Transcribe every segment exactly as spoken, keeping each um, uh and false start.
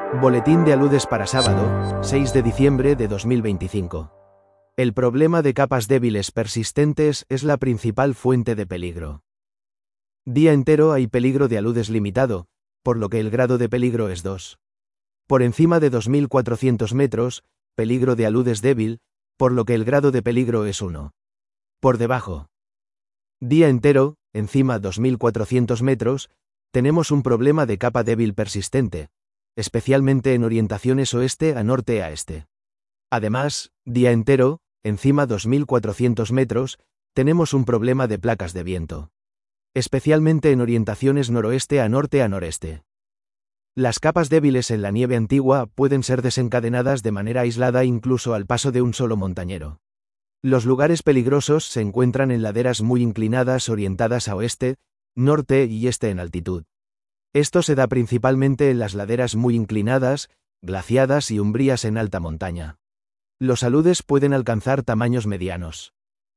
Boletín de aludes para sábado, seis de diciembre de dos mil veinticinco. El problema de capas débiles persistentes es la principal fuente de peligro. Día entero hay peligro de aludes limitado, por lo que el grado de peligro es dos. Por encima de dos mil cuatrocientos metros, peligro de aludes débil, por lo que el grado de peligro es uno. Por debajo. Día entero, encima dos mil cuatrocientos metros, tenemos un problema de capa débil persistente, especialmente en orientaciones oeste a norte a este. Además, día entero, encima dos mil cuatrocientos metros, tenemos un problema de placas de viento, especialmente en orientaciones noroeste a norte a noreste. Las capas débiles en la nieve antigua pueden ser desencadenadas de manera aislada incluso al paso de un solo montañero. Los lugares peligrosos se encuentran en laderas muy inclinadas orientadas a oeste, norte y este en altitud. Esto se da principalmente en las laderas muy inclinadas, glaciadas y umbrías en alta montaña. Los aludes pueden alcanzar tamaños medianos.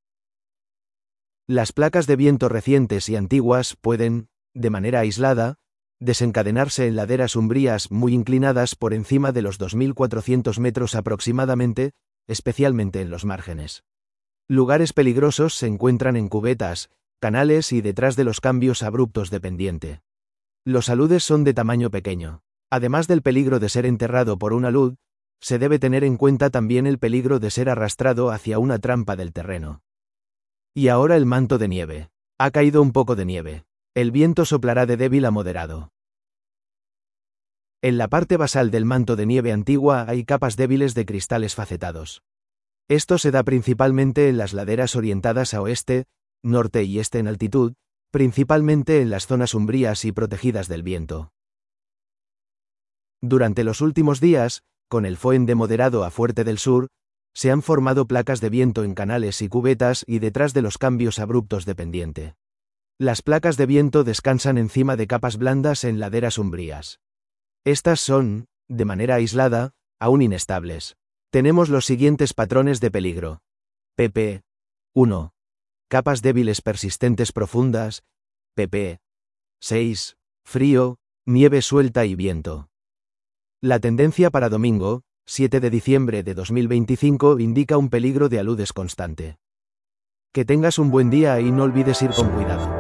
Las placas de viento recientes y antiguas pueden, de manera aislada, desencadenarse en laderas umbrías muy inclinadas por encima de los dos mil cuatrocientos metros aproximadamente, especialmente en los márgenes. Lugares peligrosos se encuentran en cubetas, canales y detrás de los cambios abruptos de pendiente. Los aludes son de tamaño pequeño. Además del peligro de ser enterrado por un alud, se debe tener en cuenta también el peligro de ser arrastrado hacia una trampa del terreno. Y ahora el manto de nieve. Ha caído un poco de nieve. El viento soplará de débil a moderado. En la parte basal del manto de nieve antigua hay capas débiles de cristales facetados. Esto se da principalmente en las laderas orientadas a oeste, norte y este en altitud, principalmente en las zonas umbrías y protegidas del viento. Durante los últimos días, con el Foehn de moderado a fuerte del sur, se han formado placas de viento en canales y cubetas y detrás de los cambios abruptos de pendiente. Las placas de viento descansan encima de capas blandas en laderas umbrías. Estas son, de manera aislada, aún inestables. Tenemos los siguientes patrones de peligro. pp. uno. Capas débiles persistentes profundas. pp. seis. Frío, nieve suelta y viento. La tendencia para domingo, siete de diciembre de dos mil veinticinco, indica un peligro de aludes constante. Que tengas un buen día y no olvides ir con cuidado.